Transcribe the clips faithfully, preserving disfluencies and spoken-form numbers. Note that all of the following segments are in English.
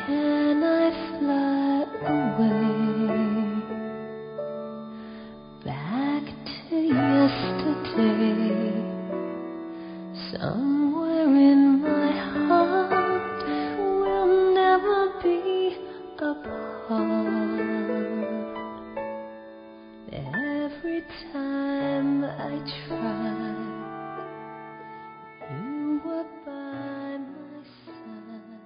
can I fly away back to yesterday? Somewhere in my heart we'll never be apart. Every time I try, you were by my side.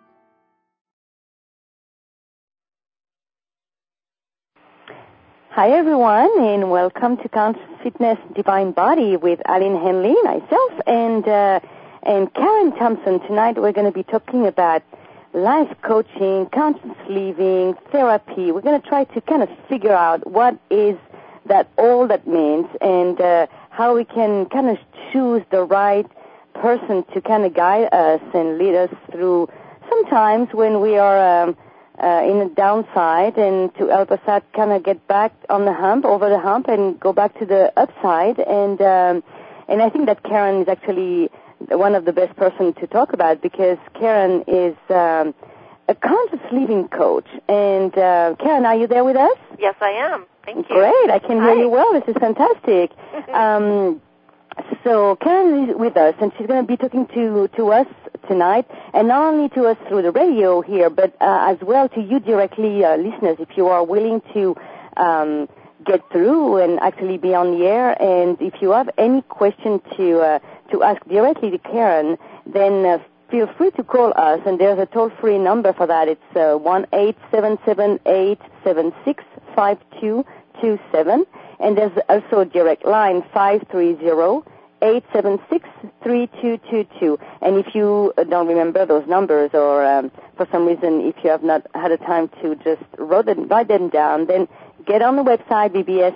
Hi everyone, and welcome to Conscious Fitness Divine Body with Aline Henley, myself, and uh, and Karen Thompson. Tonight we're going to be talking about life coaching, conscious living, therapy. We're going to try to kind of figure out what is that all that means, and uh, how we can kind of choose the right person to kind of guide us and lead us through sometimes when we are um, uh, in the downside, and to help us out kind of get back on the hump, over the hump, and go back to the upside. And um, and I think that Karen is actually one of the best person to talk about, because Karen is um, a conscious living coach. And uh, Karen, are you there with us? Yes, I am. Thank you. Great. I can Hi. hear you well. This is fantastic. um, so Karen is with us, and she's going to be talking to, to us tonight, and not only to us through the radio here, but uh, as well to you directly, uh, listeners, if you are willing to um, get through and actually be on the air. And if you have any question to uh, to ask directly to Karen, then uh, feel free to call us, and there's a toll-free number for that. It's uh, one eight seven seven eight seven six five two two seven, and there's also a direct line, five three zero eight seven six three two two two. And if you don't remember those numbers, or um, for some reason if you have not had a time to just write them, write them down, then get on the website, b b s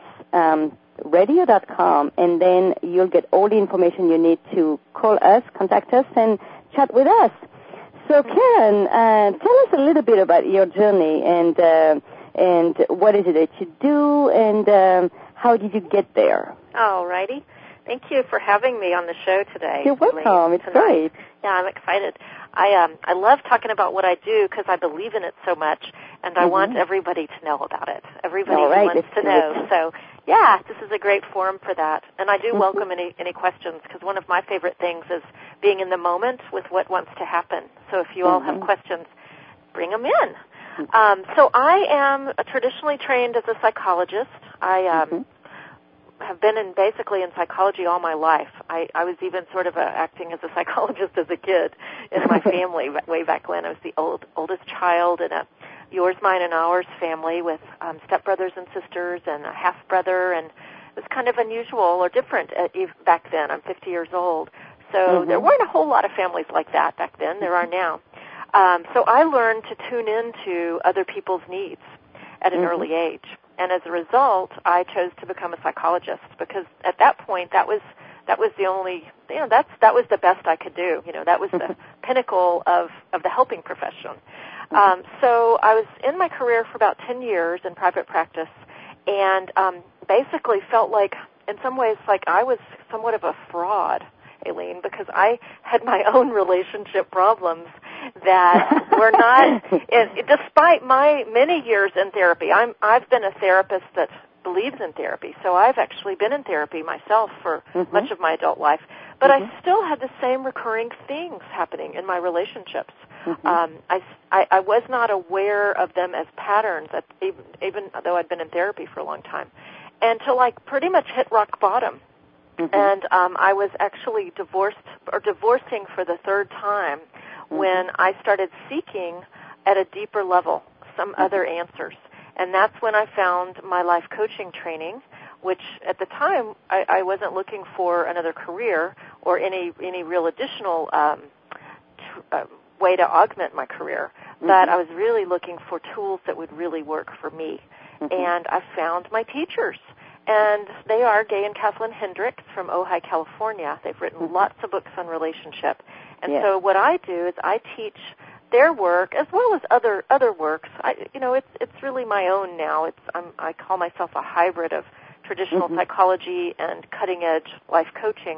radio dot com, and then you'll get all the information you need to call us, contact us, and chat with us. So Karen, uh, tell us a little bit about your journey, and uh, and what is it that you do, and um, how did you get there? All righty. Thank you for having me on the show today. You're welcome. It's great. Yeah, I'm excited. I um I love talking about what I do because I believe in it so much, and I Mm-hmm. want everybody to know about it. Everybody All right, wants let's to do know. it. So yeah, this is a great forum for that. And I do Mm-hmm. welcome any any questions, because one of my favorite things is being in the moment with what wants to happen. So if you all Mm-hmm. have questions, bring them in. Um, so I am a traditionally trained as a psychologist. I um, Mm-hmm. have been in basically in psychology all my life. I, I was even sort of a, acting as a psychologist as a kid in my family way back when. I was the old, oldest child in a yours, mine, and ours family with um, stepbrothers and sisters and a half-brother, and it was kind of unusual or different at, back then. I'm fifty years old. So Mm-hmm. there weren't a whole lot of families like that back then. There are now. Um, so I learned to tune into other people's needs at an Mm-hmm. early age. And as a result, I chose to become a psychologist, because at that point, that was that was the only, you know, that's that was the best I could do. You know, that was the pinnacle of, of the helping profession. Um, so I was in my career for about ten years in private practice, and um, basically felt like, in some ways, like I was somewhat of a fraud, Aileen, because I had my own relationship problems that were not, it, despite my many years in therapy. I'm, I've been a therapist that believes in therapy, so I've actually been in therapy myself for Mm-hmm. much of my adult life. But Mm-hmm. I still had the same recurring things happening in my relationships. Mm-hmm. Um, I, I, I was not aware of them as patterns, at, even, even though I'd been in therapy for a long time, until I pretty much hit rock bottom. Mm-hmm. And um, I was actually divorced or divorcing for the third time Mm-hmm. when I started seeking at a deeper level some Mm-hmm. other answers. And that's when I found my life coaching training, which at the time I, I wasn't looking for another career or any any real additional um, tr- uh, way to augment my career, Mm-hmm. but I was really looking for tools that would really work for me. Mm-hmm. And I found my teachers. And they are Gay and Kathleen Hendricks from Ojai, California. They've written Mm-hmm. lots of books on relationship. And Yes. so what I do is I teach their work as well as other other works. I, you know, it's it's really my own now. It's I'm, I call myself a hybrid of traditional Mm-hmm. psychology and cutting edge life coaching.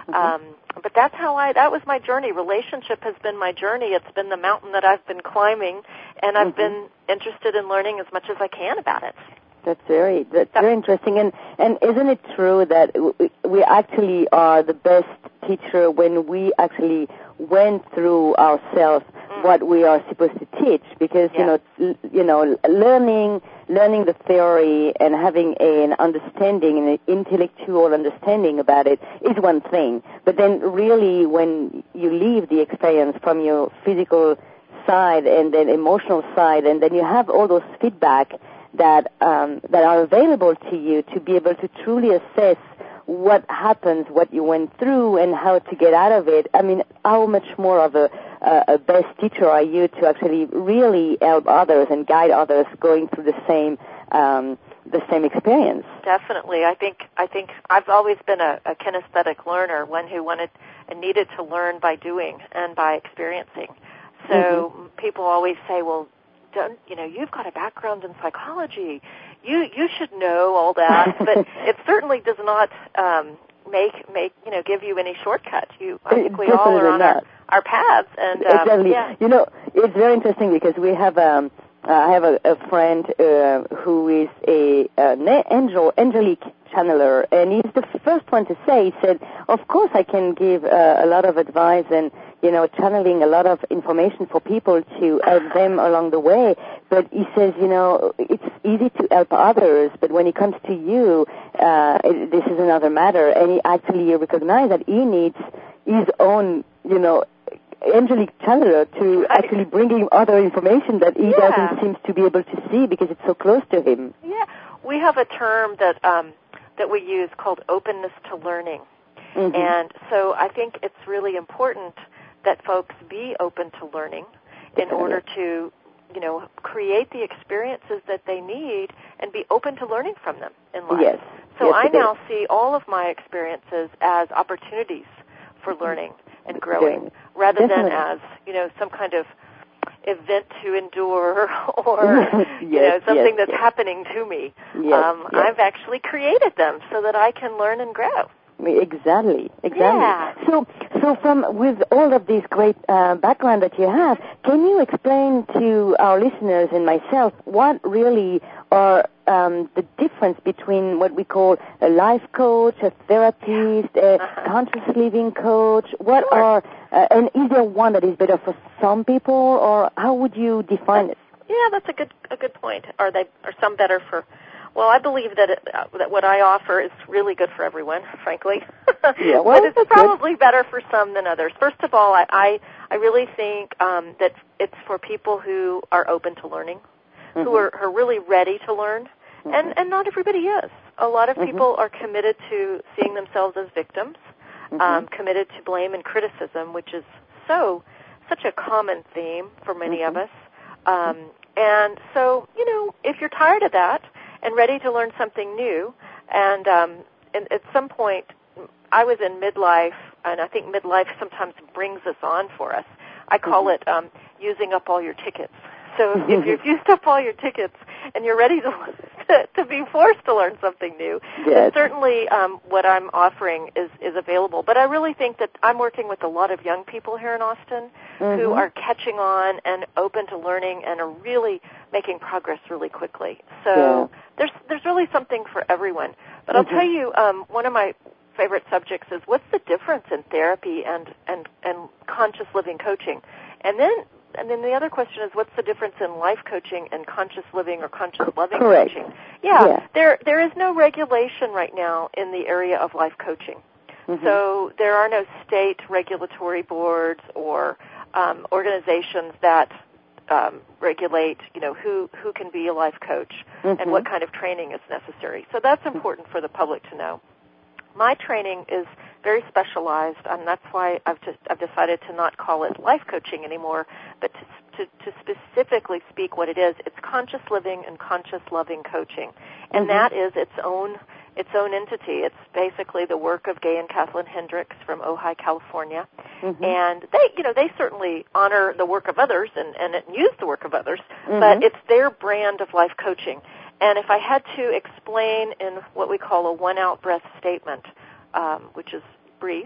Mm-hmm. Um, but that's how I, that was my journey. Relationship has been my journey. It's been the mountain that I've been climbing, and I've mm-hmm. been interested in learning as much as I can about it. That's very, that's very interesting. And, and isn't it true that we actually are the best teacher when we actually went through ourselves mm. what we are supposed to teach? Because, yeah. you know, you know, learning, learning the theory and having an understanding, an intellectual understanding about it is one thing. But then really when you leave the experience from your physical side and then emotional side, and then you have all those feedback that um, that are available to you to be able to truly assess what happens, what you went through, and how to get out of it. I mean, how much more of a, a, a best teacher are you to actually really help others and guide others going through the same um, the same experience? Definitely. I think I think I've always been a, a kinesthetic learner, one who wanted and needed to learn by doing and by experiencing. So mm-hmm. people always say, well, Don't, you know, you've got a background in psychology. You you should know all that, but it certainly does not um, make make you know give you any shortcut. You, I think we all are on our, our paths, and um, exactly. Yeah. You know, it's very interesting because we have um, uh, I have a, a friend uh, who is a an angel angelic channeler, and he's the first one to say. He said, "Of course, I can give uh, a lot of advice and." you know, channeling a lot of information for people to help them along the way. But he says, you know, it's easy to help others, but when it comes to you, uh, it, this is another matter. And he actually recognized that he needs his own, you know, angelic channeler to actually bring him other information that he yeah. doesn't seem to be able to see because it's so close to him. Yeah. We have a term that, um, that we use called openness to learning. Mm-hmm. And so I think it's really important that folks be open to learning in order to, you know, create the experiences that they need and be open to learning from them in life. Yes. So yes, I now see all of my experiences as opportunities for learning and growing, rather Definitely. than as, you know, some kind of event to endure or, yes, you know, something yes, that's yes. happening to me. Yes, um, yes. I've actually created them so that I can learn and grow. Exactly, exactly. Yeah. So, so from with all of this great uh, background that you have, can you explain to our listeners and myself what really are um, the difference between what we call a life coach, a therapist, a uh-huh. conscious living coach? What sure. are uh, and is there one that is better for some people, or how would you define that's, it? Yeah, that's a good a good point. Are they are some better for? Well, I believe that it, uh, that what I offer is really good for everyone, frankly. Yeah, well, but it's probably good. better for some than others. First of all, I I, I really think um, that it's for people who are open to learning, mm-hmm. who are, are really ready to learn, mm-hmm. and and not everybody is. A lot of mm-hmm. people are committed to seeing themselves as victims, mm-hmm. um, committed to blame and criticism, which is so such a common theme for many mm-hmm. of us. Um, and so, you know, if you're tired of that and ready to learn something new, and, um, and at some point, I was in midlife, and I think midlife sometimes brings this on for us. I call mm-hmm. it um, using up all your tickets. So if you've used up all your tickets and you're ready to to, to be forced to learn something new, yes. then certainly um, what I'm offering is, is available. But I really think that I'm working with a lot of young people here in Austin mm-hmm. who are catching on and open to learning and are really making progress really quickly. So yeah. there's there's really something for everyone. But mm-hmm. I'll tell you, um, one of my favorite subjects is what's the difference in therapy and, and, and conscious living coaching? And then And then the other question is, what's the difference in life coaching and conscious living or conscious loving Correct. coaching? Yeah, yeah, there there is no regulation right now in the area of life coaching. Mm-hmm. So there are no state regulatory boards or um, organizations that um, regulate, you know, who, who can be a life coach mm-hmm. and what kind of training is necessary. So that's important for the public to know. My training is very specialized, and that's why I've just I've decided to not call it life coaching anymore, but to, to, to specifically speak what it is. It's conscious living and conscious loving coaching, and mm-hmm. that is its own its own entity. It's basically the work of Gay and Kathleen Hendricks from Ojai, California, mm-hmm. and they you know they certainly honor the work of others and and use the work of others, mm-hmm. but it's their brand of life coaching. And if I had to explain in what we call a one-out breath statement, um, which is brief,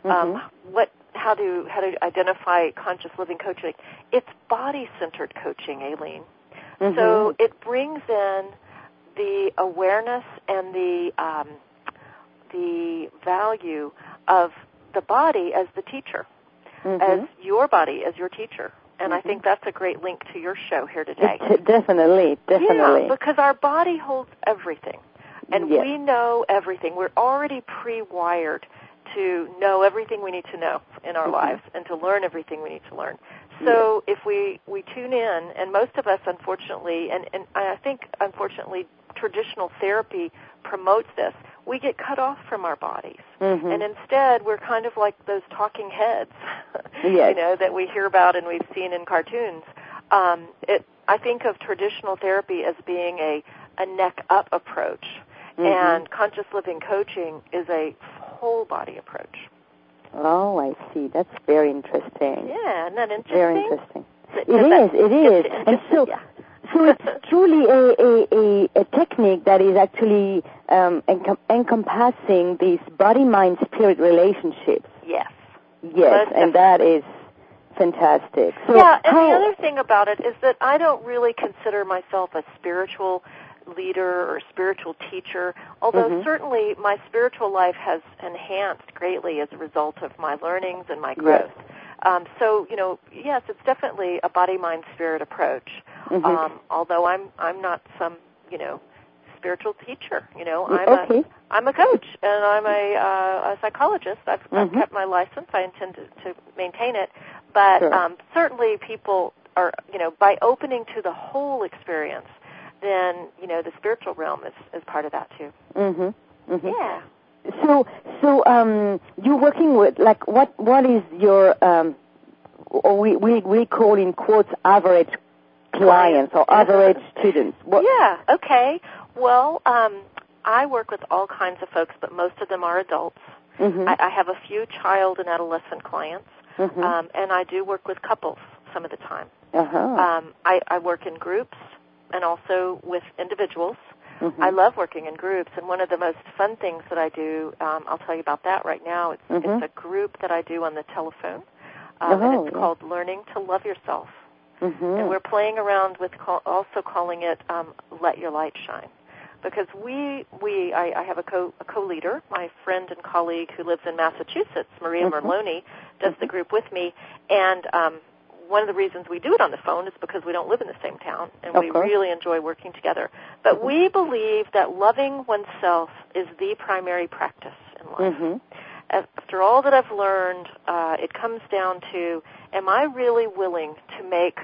Mm-hmm. Um, what, how to how to identify conscious living coaching? It's body-centered coaching, Aileen. Mm-hmm. So it brings in the awareness and the um, the value of the body as the teacher, mm-hmm. as your body as your teacher. And mm-hmm. I think that's a great link to your show here today. It, definitely, definitely. Yeah, because our body holds everything. And yes. we know everything. We're already pre-wired to know everything we need to know in our mm-hmm. lives and to learn everything we need to learn. So yes. if we, we tune in, and most of us, unfortunately, and, and I think, unfortunately, traditional therapy promotes this, we get cut off from our bodies. Mm-hmm. And instead, we're kind of like those talking heads, yes. you know, that we hear about and we've seen in cartoons. Um, it, I think of traditional therapy as being a, a neck-up approach, mm-hmm. and conscious living coaching is a whole-body approach. Oh, I see. That's very interesting. Yeah, isn't that interesting? Very interesting. It, it is, it is. And so, yeah. so it's truly a, a, a, a technique that is actually um, encom- encompassing these body-mind-spirit relationships. Yes. Yes, and that is fantastic. So yeah, and how, the other thing about it is that I don't really consider myself a spiritual leader or spiritual teacher, although mm-hmm. certainly my spiritual life has enhanced greatly as a result of my learnings and my growth. Yes. Um, so, you know, yes, it's definitely a body, mind, spirit approach, mm-hmm. um, although I'm I'm not some, you know, spiritual teacher. You know, I'm okay. a I'm a coach, and I'm a, uh, a psychologist. I've, mm-hmm. I've kept my license. I intend to, to maintain it. But sure. um, certainly people are, you know, by opening to the whole experience, then, you know, the spiritual realm is, is part of that too. Mm-hmm. Mm-hmm. Yeah. So, so um, you're working with, like, what? What is your, um, or we, we, we call in quotes, average clients or average students? What? Yeah, okay. Well, um, I work with all kinds of folks, but most of them are adults. Mm-hmm. I, I have a few child and adolescent clients, mm-hmm. um, and I do work with couples some of the time. Uh-huh. Um, I, I work in groups and also with individuals. Mm-hmm. I love working in groups, and one of the most fun things that I do, um, I'll tell you about that right now. It's, mm-hmm. it's a group that I do on the telephone, um, oh, and it's yeah. called Learning to Love Yourself. Mm-hmm. And we're playing around with call, also calling it um, Let Your Light Shine. Because we, we I, I have a, co, a co-leader, my friend and colleague who lives in Massachusetts, Maria mm-hmm. Merloni, does mm-hmm. the group with me, and um, one of the reasons we do it on the phone is because we don't live in the same town, and of we course. really enjoy working together. But mm-hmm. we believe that loving oneself is the primary practice in life. Mm-hmm. After all that I've learned, uh, it comes down to, am I really willing to make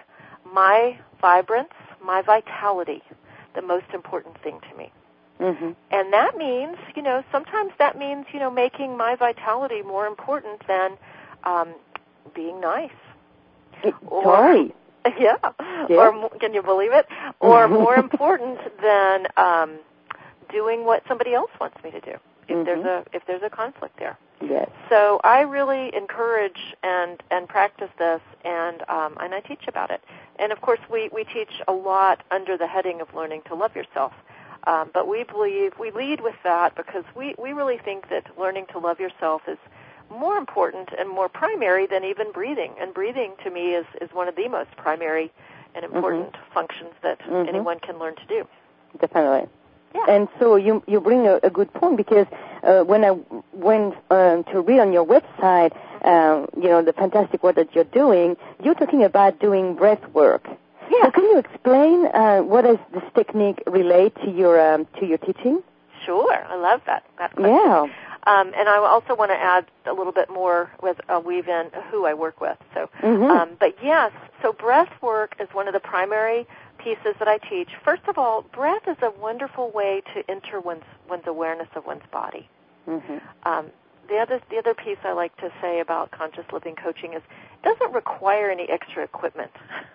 my vibrance, my vitality, the most important thing to me? Mm-hmm. And that means, you know, sometimes that means, you know, making my vitality more important than um, being nice. It, or, totally. Yeah. yeah. Or, can you believe it? Or more important than um, doing what somebody else wants me to do, if mm-hmm. there's a if there's a conflict there. Yes. So I really encourage and, and practice this, and um, and I teach about it. And, of course, we, we teach a lot under the heading of Learning to Love Yourself. Um, but we believe, we lead with that because we, we really think that learning to love yourself is more important and more primary than even breathing. And breathing, to me, is, is one of the most primary and important mm-hmm. functions that mm-hmm. anyone can learn to do. Definitely. Yeah. And so you you bring a, a good point because uh, when I went uh, to read on your website, um, you know, the fantastic work that you're doing, you're talking about doing breath work. Yeah. So can you explain uh, what does this technique relate to your um, to your teaching? Sure. I love that, that question. Yeah. Um, and I also want to add a little bit more with uh, weave in who I work with. So, mm-hmm. um, but yes, so breath work is one of the primary pieces that I teach. First of all, breath is a wonderful way to enter one's one's awareness of one's body. Mm-hmm. Um, the other the other piece I like to say about conscious living coaching is it doesn't require any extra equipment.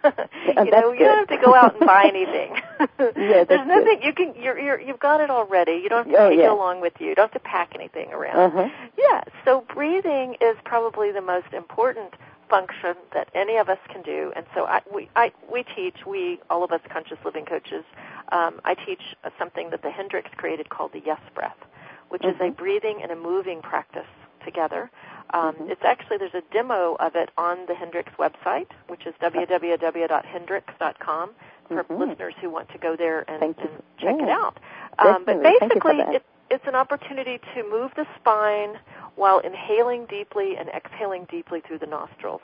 you know, you don't have to go out and buy anything. yeah, There's nothing good. you can. You're, you're you've got it already. You don't have to oh, take yeah. it along with you. You don't have to pack anything around. Uh-huh. Yeah. So breathing is probably the most important function that any of us can do, and so I, we I, we teach. We all of us conscious living coaches. Um, I teach something that the Hendricks created called the Yes Breath, which mm-hmm. is a breathing and a moving practice together. Um, Mm-hmm. It's actually, there's a demo of it on the Hendricks website, which is w w w dot hendricks dot com for Mm-hmm. listeners who want to go there and, and check yeah. it out. Um, but basically, it, it's an opportunity to move the spine while inhaling deeply and exhaling deeply through the nostrils.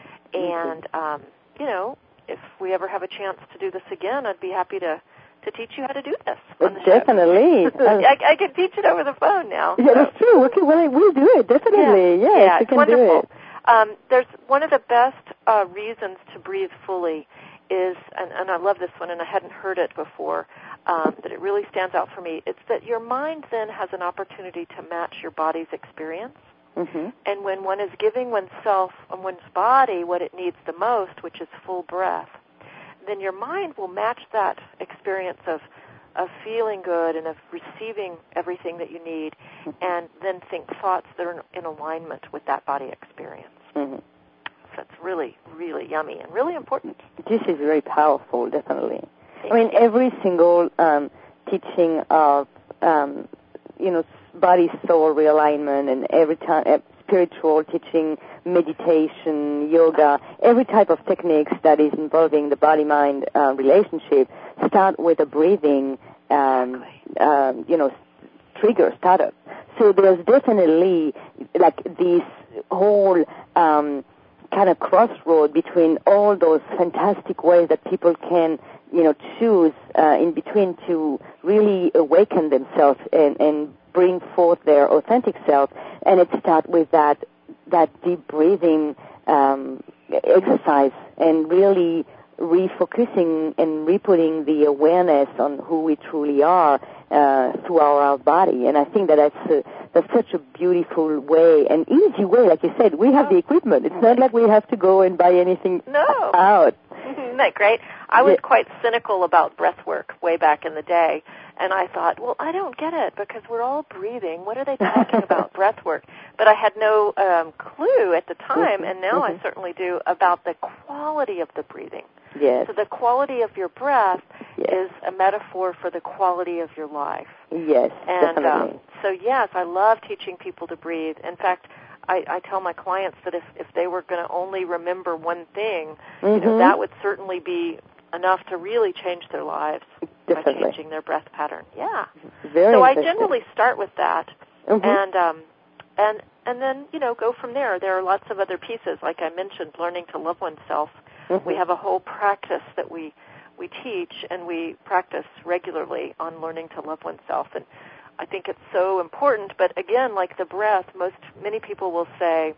And, um, you know, if we ever have a chance to do this again, I'd be happy to, to teach you how to do this on the Definitely. show. I, I can teach it over the phone now. Yeah, so. that's true. Okay, well, we'll do it, definitely. Yeah, Yes, yeah, you it's can wonderful. do it. Um, there's one of the best uh, reasons to breathe fully is, and, and I love this one, and I hadn't heard it before, um, that it really stands out for me. It's that your mind then has an opportunity to match your body's experience. Mm-hmm. And when one is giving oneself and one's body what it needs the most, which is full breath, then your mind will match that experience of of feeling good and of receiving everything that you need, mm-hmm. and then think thoughts that are in alignment with that body experience. Mm-hmm. So it's really, really yummy and really important. This is very powerful, definitely. Thank I mean, you. every single um, teaching of, um, you know, body-soul realignment, and every time uh, spiritual teaching, meditation, yoga, every type of techniques that is involving the body-mind uh, relationship start with a breathing, um, Exactly. um, you know, trigger startup. So there's definitely like this whole um, kind of crossroad between all those fantastic ways that people can, you know, choose uh, in between to really awaken themselves and, and bring forth their authentic self. And it starts with that that deep breathing um, exercise and really refocusing and re-putting the awareness on who we truly are uh, through our, our body. And I think that that's, a, that's such a beautiful way, an easy way. Like you said, we have the equipment. It's not like we have to go and buy anything no. out. Isn't that great? I was yeah. quite cynical about breath work way back in the day, and I thought, well, I don't get it because we're all breathing. What are they talking about, breath work? But I had no um, clue at the time, mm-hmm. and now mm-hmm. I certainly do, about the quality of the breathing. Yes. So the quality of your breath yes. is a metaphor for the quality of your life. Yes, and, definitely. Um, so, yes, I love teaching people to breathe. In fact, I, I tell my clients that if, if they were going to only remember one thing, mm-hmm. you know, that would certainly be enough to really change their lives Definitely. by changing their breath pattern. Yeah. Very so I interesting. generally start with that, mm-hmm. and um, and and then you know go from there. There are lots of other pieces, like I mentioned, learning to love oneself. Mm-hmm. We have a whole practice that we we teach and we practice regularly on learning to love oneself, and I think it's so important. But again, like the breath, most many people will say,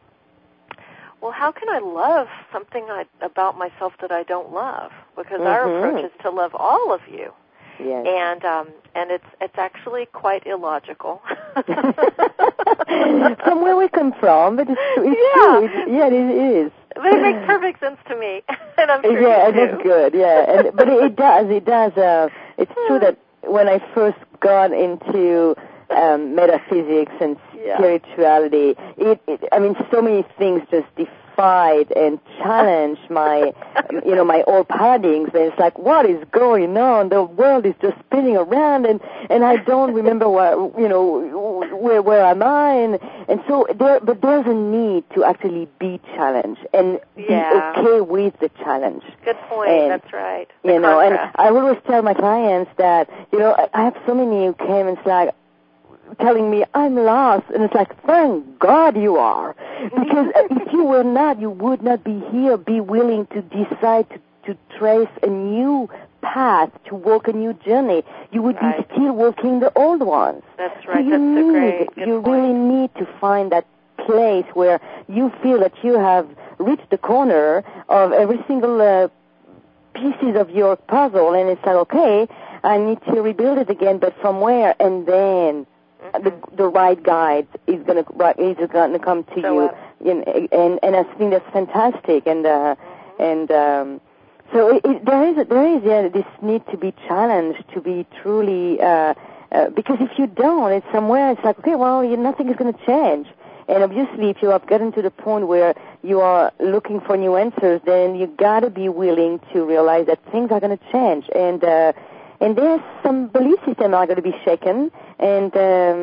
well, how can I love something I, about myself that I don't love? Because mm-hmm. our approach is to love all of you. Yes. And um, and it's it's actually quite illogical. From where we come from, but it's, it's yeah. true. It's, yeah, it is. But it makes perfect sense to me, and I'm sure yeah, you do. that's good. Yeah, and, but it, it does. It does. Uh, it's true that when I first got into um, metaphysics and yeah. spirituality, it, it, I mean, so many things just defied and challenged my, you know, my old paradigms. And it's like, what is going on? The world is just spinning around, and, and I don't remember what, you know, where where am I? And, and so there, but there's a need to actually be challenged and yeah. be okay with the challenge. Good point. And, that's right. The you know, contrast. and I always tell my clients that, you know, I, I have so many who came and it's like, telling me I'm lost, and it's like, thank God you are, because if you were not, you would not be here, be willing to decide to, to trace a new path, to walk a new journey. You would right. be still walking the old ones. That's right. So you That's need, so great. Good you point. really need to find that place where you feel that you have reached the corner of every single uh, pieces of your puzzle, and it's like, okay, I need to rebuild it again, but from where? And then The, the right guide is going to is going to come to so you, up. and, and and I think that's fantastic, and uh, mm-hmm. and um, so it, it, there is there is yeah, this need to be challenged, to be truly uh, uh, because if you don't, it's somewhere it's like, okay, well, you, nothing is going to change, and obviously if you have gotten to the point where you are looking for new answers, then you got to be willing to realize that things are going to change, and uh, and there's some belief systems are going to be shaken. And um,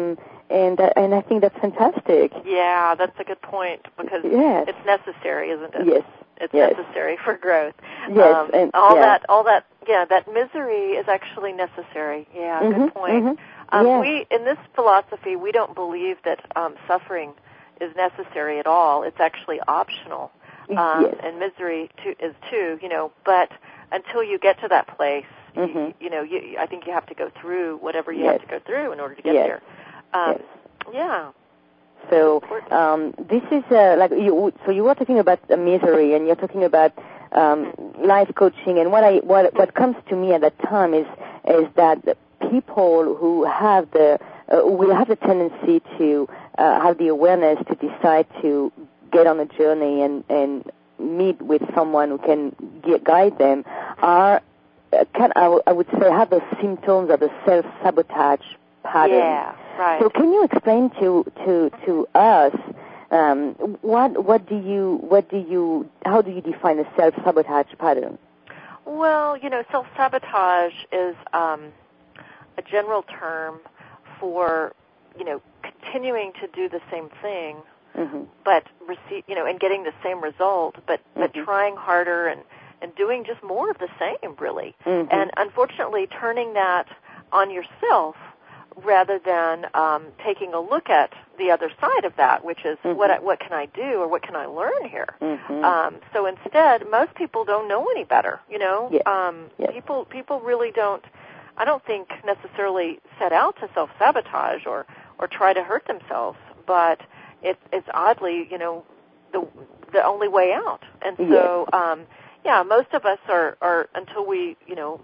and uh, and I think that's fantastic. Yeah, that's a good point because yes. it's necessary, isn't it? Yes. It's yes. necessary for growth. Yes, um, and all yeah. that, all that, yeah, that misery is actually necessary. Yeah, mm-hmm, good point. Mm-hmm. Um, yes. We, in this philosophy, we don't believe that um, suffering is necessary at all. It's actually optional, um, yes. and misery too, is too. You know, but until you get to that place, mm-hmm. you, you know, you, I think you have to go through whatever you yes. have to go through in order to get yes. there. Um, yes. Yeah. So um, this is uh, like you. So you were talking about the misery, and you're talking about um, life coaching. And what I what what comes to me at that time is is that the people who have the uh, will have the tendency to uh, have the awareness to decide to get on a journey and and meet with someone who can get, guide them are uh, can I, w- I would say have the symptoms of the self-sabotage pattern. Yeah. Right. So can you explain to to to us um, what what do you what do you how do you define a self-sabotage pattern? Well, you know, self-sabotage is um, a general term for, you know, continuing to do the same thing, mm-hmm. but receive, you know, and getting the same result, but but mm-hmm. trying harder and and doing just more of the same, really. Mm-hmm. And unfortunately, turning that on yourself, rather than um, taking a look at the other side of that, which is mm-hmm. what I, what can I do or what can I learn here? Mm-hmm. Um, so instead, most people don't know any better. You know, yes. um, yes. people people really don't. I don't think necessarily set out to self-sabotage or or try to hurt themselves, but it, it's oddly, you know, the the only way out. And so, yes. um, yeah, most of us are are until we, you know,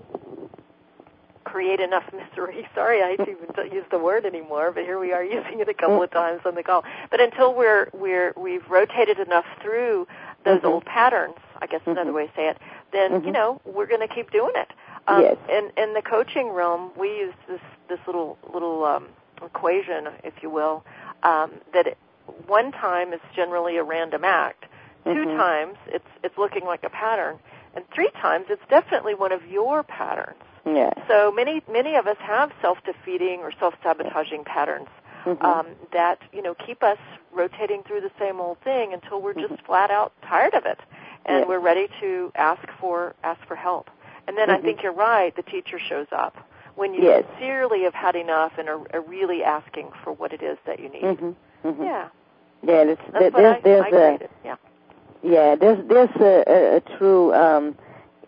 create enough misery. Sorry, I hate to even use the word anymore, but here we are using it a couple of times on the call. But until we're we're we've rotated enough through those mm-hmm. old patterns, I guess mm-hmm. another way to say it, then mm-hmm. you know we're going to keep doing it. Um, yes. In in the coaching realm, we use this this little little um, equation, if you will, um, that it, one time is generally a random act, two mm-hmm. times it's it's looking like a pattern, and three times it's definitely one of your patterns. Yeah. So many many of us have self-defeating or self-sabotaging patterns mm-hmm. um, that you know keep us rotating through the same old thing until we're just mm-hmm. flat out tired of it, and yeah. we're ready to ask for ask for help. And then mm-hmm. I think you're right. The teacher shows up when you yes. sincerely have had enough and are, are really asking for what it is that you need. Mm-hmm. Mm-hmm. Yeah. Yeah. There's, That's there, what there's, I, there's I a, created. Yeah. Yeah. There's there's a, a, a true. Um,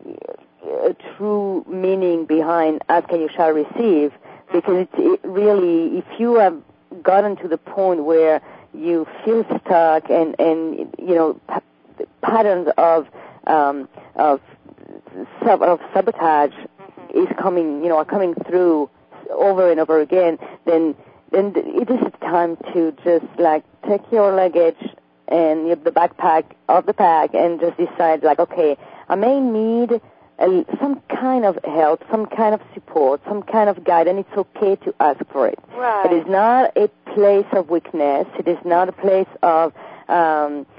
a true meaning behind ask and you shall receive, because it, it really, if you have gotten to the point where you feel stuck and, and you know, p- patterns of um, of, sub- of sabotage mm-hmm. is coming, you know, are coming through over and over again, then then it is time to just like take your luggage and the backpack of the pack and just decide like, okay, I may need Uh, some kind of help, some kind of support, some kind of guidance. It's okay to ask for it. Right. It is not a place of weakness. It is not a place of, um,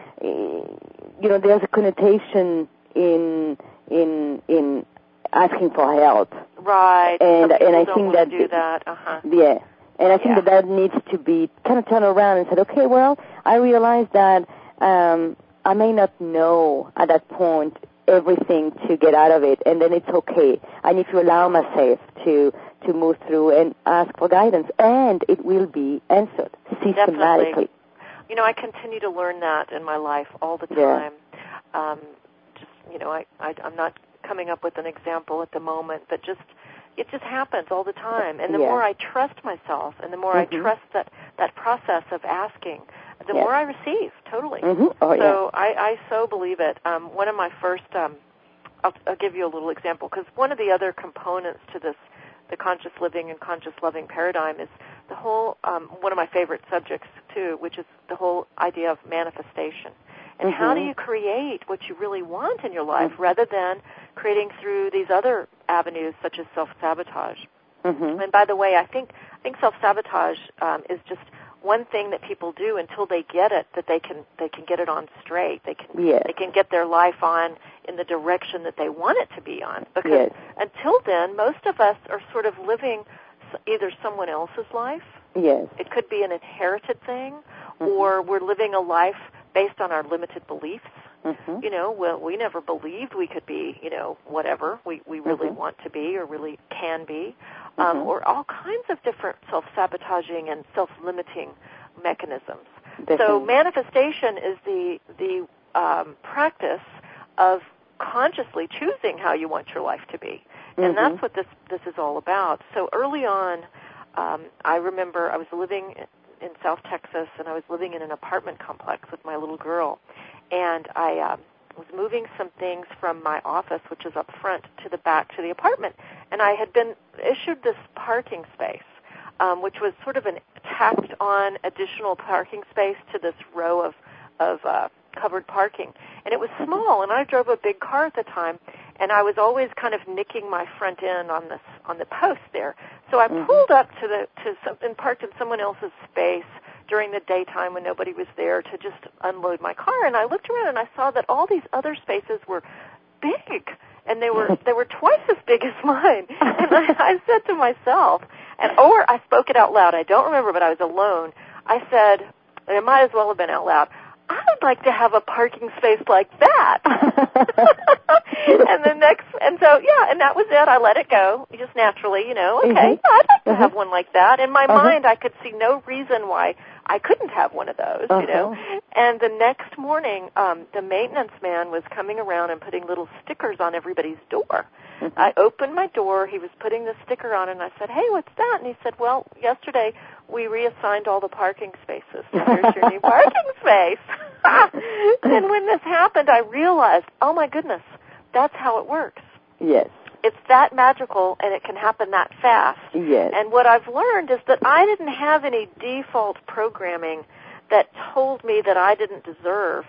you know, there's a connotation in in in asking for help. Right. And Some and I don't think want that to do that. Uh-huh. Yeah. And I think yeah. that that needs to be kind of turned around and said, okay, well, I realize that um, I may not know at that point everything to get out of it, and then it's okay. I need to allow myself to to move through and ask for guidance, and it will be answered systematically. Definitely. You know, I continue to learn that in my life all the time. Yeah. Um, just, you know, I, I, I'm not coming up with an example at the moment, but just it just happens all the time. And the yeah. more I trust myself, and the more mm-hmm. I trust that, that process of asking, the yeah. more I receive, totally. Mm-hmm. Oh, so yeah. I, I so believe it. Um, one of my first, um, I'll, I'll give you a little example, because one of the other components to this, the conscious living and conscious loving paradigm, is the whole, um, one of my favorite subjects, too, which is the whole idea of manifestation. And mm-hmm. how do you create what you really want in your life mm-hmm. rather than creating through these other avenues such as self-sabotage? Mm-hmm. And by the way, I think I think self-sabotage um, is just one thing that people do until they get it, that they can they can get it on straight. They can yes. they can get their life on in the direction that they want it to be on. Because yes. until then, most of us are sort of living either someone else's life Yes. It could be an inherited thing, mm-hmm. or we're living a life based on our limited beliefs. Mm-hmm. You know, well, we never believed we could be, you know, whatever we, we really mm-hmm. want to be or really can be, um, mm-hmm. or all kinds of different self-sabotaging and self-limiting mechanisms. Definitely. So manifestation is the the um, practice of consciously choosing how you want your life to be, and mm-hmm. that's what this this is all about. So early on, um, I remember I was living in South Texas, and I was living in an apartment complex with my little girl. And I uh, was moving some things from my office, which is up front, to the back to the apartment. And I had been issued this parking space, um, which was sort of an tacked-on additional parking space to this row of, of uh, covered parking. And it was small, and I drove a big car at the time, and I was always kind of nicking my front end on this on the post there. So I mm-hmm. pulled up to the to some, and parked in someone else's space during the daytime when nobody was there to just unload my car, and I looked around and I saw that all these other spaces were big, and they were they were twice as big as mine. And I, I said to myself, and or I spoke it out loud. I don't remember, but I was alone. I said, and it might as well have been out loud, I would like to have a parking space like that. And the next, and so, yeah, and that was it. I let it go, just naturally, you know, okay, mm-hmm. I'd like to uh-huh. have one like that. In my uh-huh. mind, I could see no reason why I couldn't have one of those, uh-huh. you know. And the next morning, um, the maintenance man was coming around and putting little stickers on everybody's door. Mm-hmm. I opened my door. He was putting the sticker on, and I said, hey, what's that? And he said, well, yesterday we reassigned all the parking spaces. So here's your new parking space. And when this happened, I realized, oh, my goodness, that's how it works. Yes. It's that magical, and it can happen that fast. Yes. And what I've learned is that I didn't have any default programming that told me that I didn't deserve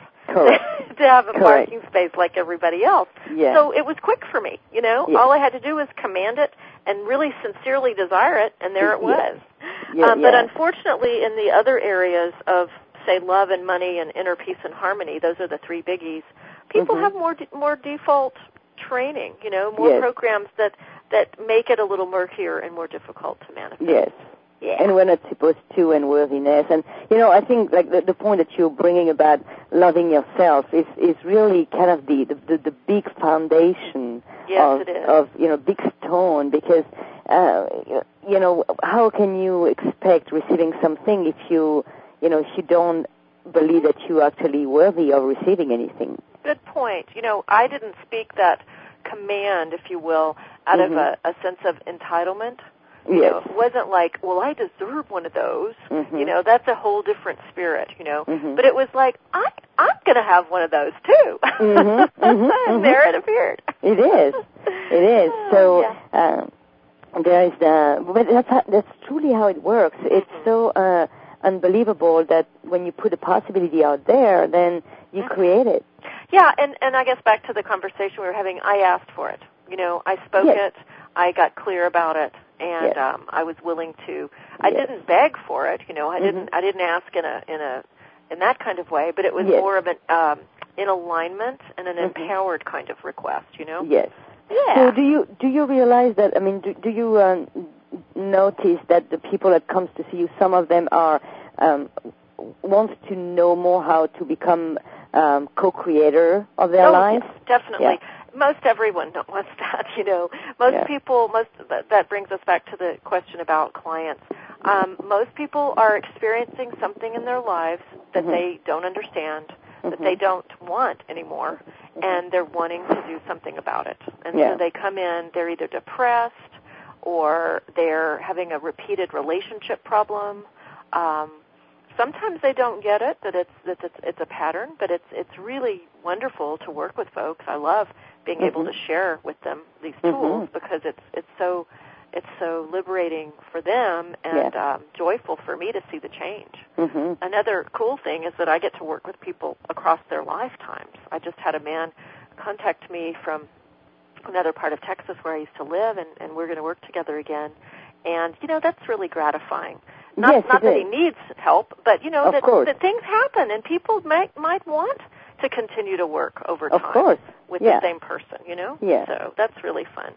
to have a Correct. parking space like everybody else. Yes. So it was quick for me, you know. Yes. All I had to do was command it and really sincerely desire it, and there it was. Yeah, um, but yeah. unfortunately, in the other areas of, say, love and money and inner peace and harmony, those are the three biggies, people mm-hmm. have more de- more default training, you know, more yes. programs that, that make it a little murkier and more difficult to manifest. Yes. Yeah. And we're not supposed to, and worthiness. And, you know, I think, like, the, the point that you're bringing about loving yourself is, is really kind of the, the, the, the big foundation yes, of, it is. of, you know, big stone, because, uh, you know, how can you expect receiving something if you, you know, if you don't believe that you're actually worthy of receiving anything? Good point. You know, I didn't speak that command, if you will, out mm-hmm. of a, a sense of entitlement. Yes. You know, it wasn't like, well, I deserve one of those. Mm-hmm. You know, that's a whole different spirit, you know. Mm-hmm. But it was like, I, I'm going to have one of those, too. Mm-hmm. Mm-hmm. And mm-hmm. there it appeared. It is. It is. So yeah. uh, there is the, but that's, how, that's truly how it works. It's mm-hmm. so uh, unbelievable that when you put a possibility out there, then you mm-hmm. create it. Yeah, and, and I guess back to the conversation we were having, I asked for it. You know, I spoke yes. it, I got clear about it, and yes. um, I was willing to. I yes. didn't beg for it. You know, I mm-hmm. didn't. I didn't ask in a in a in that kind of way. But it was yes. more of an um, in alignment and an mm-hmm. empowered kind of request. You know. Yes. Yeah. So do you do you realize that? I mean, do, do you uh, notice that the people that comes to see you, some of them are um, wants to know more how to become um, co-creator of their oh, lives? Yes, definitely. Yeah. Most everyone wants that, you know. Most yeah. people, most that, that brings us back to the question about clients. Um, most people are experiencing something in their lives that mm-hmm. they don't understand, mm-hmm. that they don't want anymore, mm-hmm. and they're wanting to do something about it. And yeah. so they come in, they're either depressed or they're having a repeated relationship problem. Um, Sometimes they don't get it, that it's that it's, it's a pattern, but it's it's really wonderful to work with folks. I love being mm-hmm. able to share with them these tools mm-hmm. because it's it's so it's so liberating for them and yeah. um, joyful for me to see the change. Mm-hmm. Another cool thing is that I get to work with people across their lifetimes. I just had a man contact me from another part of Texas where I used to live, and, and we're going to work together again. And, you know, that's really gratifying. Not, yes, not that is. he needs help, but, you know, of that, course. that things happen, and people might might want to continue to work over of time course. with yeah. the same person, you know? Yeah. So that's really fun.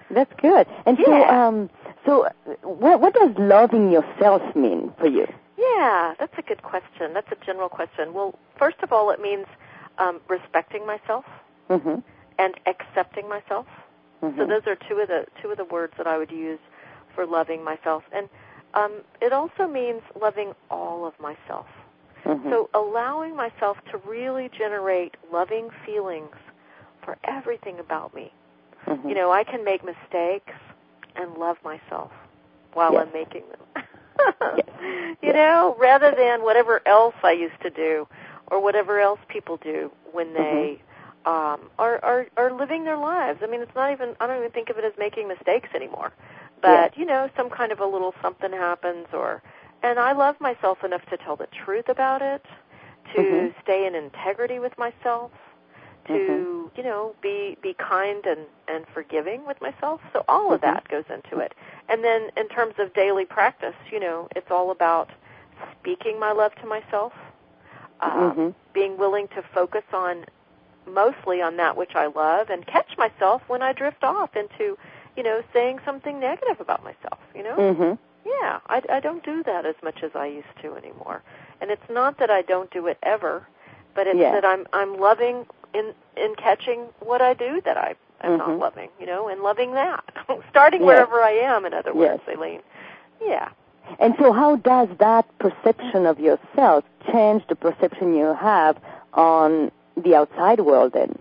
That's good. And yeah. so, um, so what, what does loving yourself mean for you? Yeah, that's a good question. That's a general question. Well, first of all, it means um, respecting myself Mm-hmm. and accepting myself. Mm-hmm. So those are two of the two of the words that I would use for loving myself. And um, it also means loving all of myself. Mm-hmm. So allowing myself to really generate loving feelings for everything about me. Mm-hmm. You know, I can make mistakes and love myself while yes. I'm making them. yes. You yes. know, rather than whatever else I used to do or whatever else people do when they mm-hmm. um, are, are are living their lives. I mean, it's not even, I don't even think of it as making mistakes anymore. But, yes. you know, some kind of a little something happens or, and I love myself enough to tell the truth about it, to mm-hmm. stay in integrity with myself, to, mm-hmm. you know, be be kind and, and forgiving with myself. So all mm-hmm. of that goes into it. And then in terms of daily practice, you know, it's all about speaking my love to myself, um, mm-hmm. being willing to focus on mostly on that which I love and catch myself when I drift off into, you know, saying something negative about myself, you know? Mm-hmm. Yeah, I, I don't do that as much as I used to anymore. And it's not that I don't do it ever, but it's yeah. that I'm I'm loving in in catching what I do that I am mm-hmm. not loving, you know, and loving that. Starting yes. wherever I am, in other words, yes. Aileen. Yeah. And so how does that perception of yourself change the perception you have on the outside world then?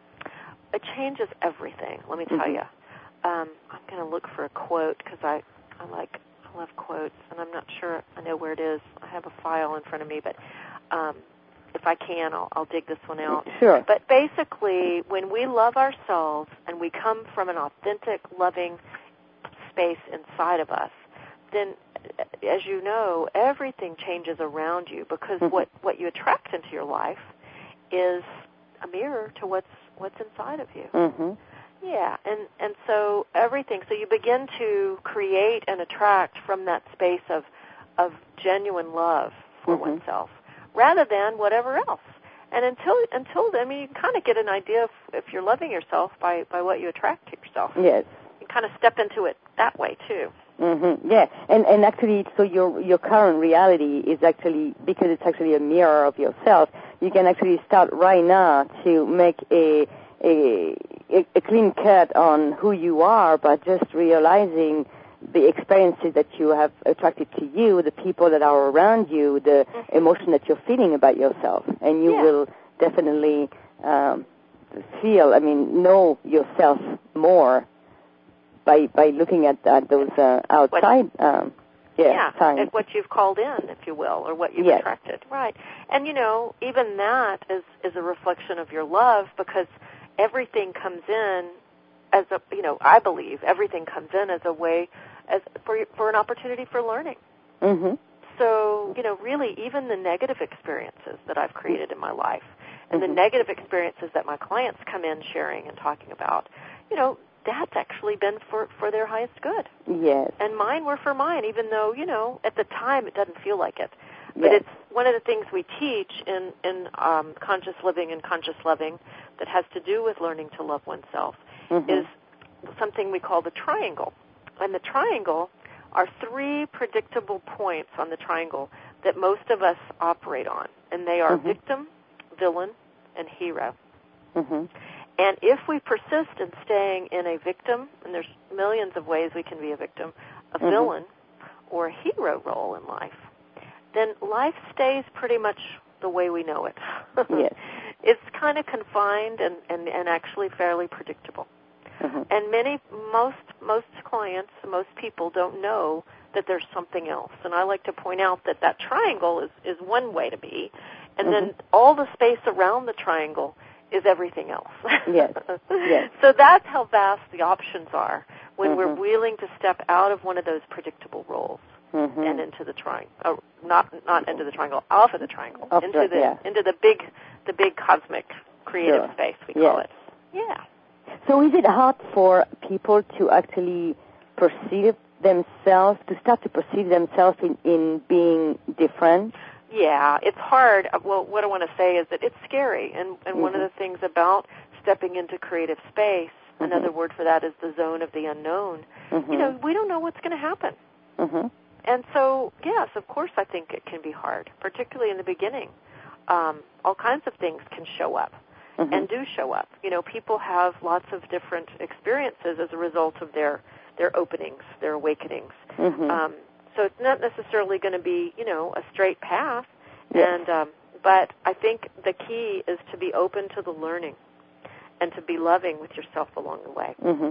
It changes everything, let me tell mm-hmm. you. Um, I'm going to look for a quote because I, I like I love quotes, and I'm not sure I know where it is. I have a file in front of me, but um, if I can, I'll, I'll dig this one out. Sure. But basically, when we love ourselves and we come from an authentic, loving space inside of us, then, as you know, everything changes around you because mm-hmm. what, what you attract into your life is a mirror to what's what's inside of you. Mm-hmm. Yeah, and, and so everything, so you begin to create and attract from that space of of genuine love for mm-hmm. oneself, rather than whatever else. And until until then, I mean, you kind of get an idea if, if you're loving yourself by, by what you attract to yourself. Yes. You kind of step into it that way, too. Mm-hmm. Yeah, and and actually, so your your current reality is actually, because it's actually a mirror of yourself, you can actually start right now to make a a, a clean cut on who you are by just realizing the experiences that you have attracted to you, the people that are around you, the mm-hmm. emotion that you're feeling about yourself, and you yeah. will definitely um, feel, I mean, know yourself more by by looking at, at those uh, outside what, um, yeah, yeah at what you've called in, if you will, or what you've yes. attracted. Right. And, you know, even that is, is a reflection of your love because everything comes in as a, you know, I believe everything comes in as a way, as for for an opportunity for learning. Mm-hmm. So, you know, really even the negative experiences that I've created in my life and mm-hmm. the negative experiences that my clients come in sharing and talking about, you know, that's actually been for, for their highest good. Yes. And mine were for mine, even though, you know, at the time it doesn't feel like it. But yes. it's one of the things we teach in, in um, conscious living and conscious loving that has to do with learning to love oneself mm-hmm. is something we call the triangle. And the triangle are three predictable points on the triangle that most of us operate on. And they are mm-hmm. victim, villain, and hero. Mm-hmm. And if we persist in staying in a victim, and there's millions of ways we can be a victim, a mm-hmm. villain, or a hero role in life, then life stays pretty much the way we know it. Yes. It's kind of confined and, and, and actually fairly predictable. Mm-hmm. And many, most most clients, most people don't know that there's something else. And I like to point out that that triangle is, is one way to be, and mm-hmm. then all the space around the triangle is everything else. Yes. Yes. So that's how vast the options are when mm-hmm. we're willing to step out of one of those predictable roles mm-hmm. and into the triangle. Oh, not not into the triangle, off of the triangle, off into the yeah. into the big the big cosmic creative sure. space we yes. call it. Yeah. So is it hard for people to actually perceive themselves, to start to perceive themselves in, in being different? Yeah, it's hard. Well, what I want to say is that it's scary, and, and mm-hmm. one of the things about stepping into creative space Mm-hmm. Another word for that is the zone of the unknown. Mm-hmm. You know, we don't know what's going to happen. Mm-hmm. And so, yes, of course I think it can be hard, particularly in the beginning. Um, all kinds of things can show up mm-hmm. and do show up. You know, people have lots of different experiences as a result of their, their openings, their awakenings. Mm-hmm. Um, so it's not necessarily going to be, you know, a straight path. Yes. And um, but I think the key is to be open to the learning and to be loving with yourself along the way. Mm-hmm.